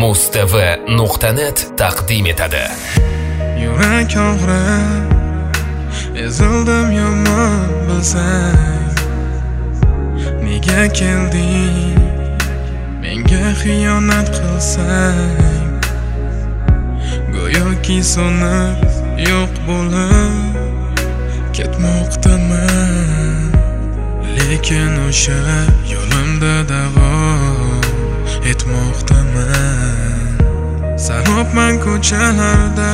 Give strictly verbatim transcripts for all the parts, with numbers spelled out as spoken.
mustv nuqta net taqdim etadi. Yurak og'rib, ezildim yomon bilsang, nega kelding menga xiyonat qilsang, go'yoki so'nib yo'q bo'lib ketmoqdaman, lekin o'sha yo'limda davom etmoqdaman. Sarobman ko'chalarda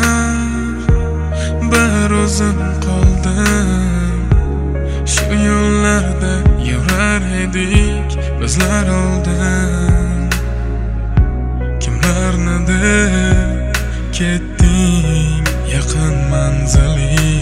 bir o'zim qoldim, shu yo'llarda yurar edik bizlar oldin. Kimlarnidir ketding yaqin manzili,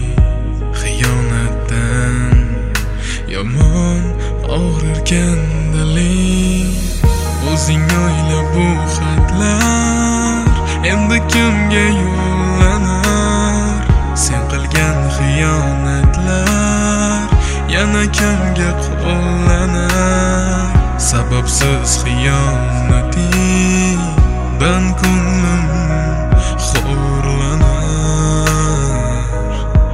xiyonatdan yomon og'rirkan diling. O'zing o'yla bu xatlar endi kimga yo'llanar, sen qilgan xiyonatlar yana kimga qo'llanar. Sababsiz xiyonatingdan ko'nglim xo'rlanar.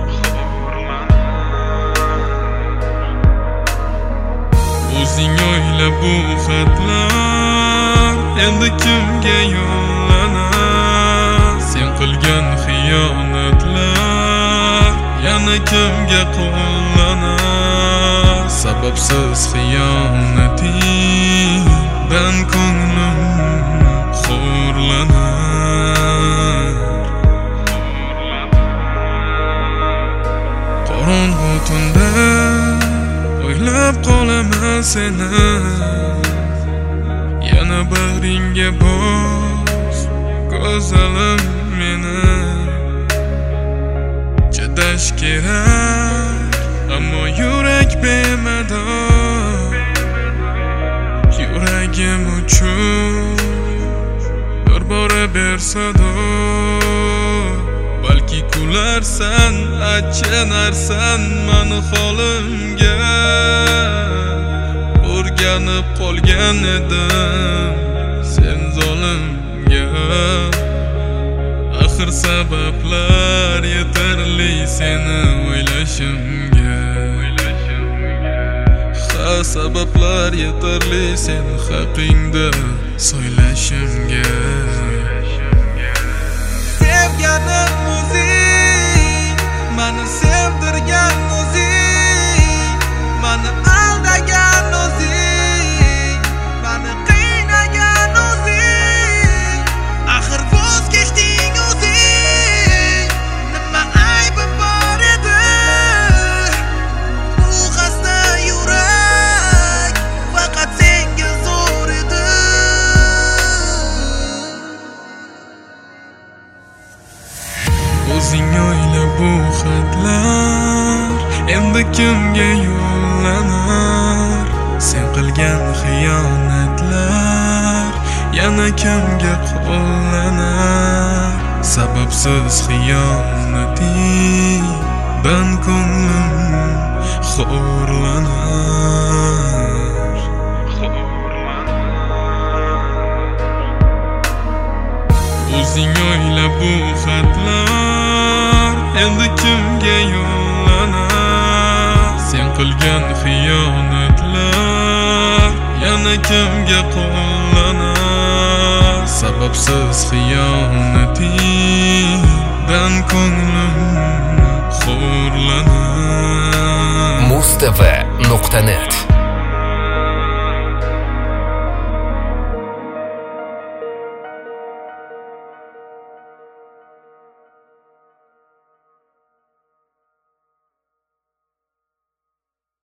O'zing o'yla bu xatlar endi kimga yo'llanar, sen qilgan xiyonatlar yana kimga qo'llanar. Sababsiz xiyonatingdan ko'nglim xo'rlanar. Qorong'u tunda o'ylab qolaman seni, yana bag'ringga bos go'zalim meni. Chidash kerak ammo yurak bemador, yuragim uchun bir bora bersado. Balki kularsan, achinarsan mani holimga, o'rganib qolgan edim sen zolimga. Axir sabablar yetarli seni o'ylashimga, ha sabablar yetarli sen haqingda so'ylashimga. Sevganim o'zing, mani sevdirgan o'zing, mani aldagan o'zing, mani qiynagan o'zing. Axir voz kechding o'zing, nima aybim bor edi? Bu xasta yurak faqat senga zo'r edi. O'zing o'yla bu xatlar endi kimga yo'llanar, sen qilgan xiyonatlar yana kimga qo'llanar. Sababsiz xiyonatingdan ko'nglim xo'rlanar. O'zing o'yla bu xatlar endi kimga yo'llanar, sen qilgan xiyonatlar yana kimga qo'llanar. Sababsiz xiyonatingdan ko'nglim xo'rlanar. mustv nuqta net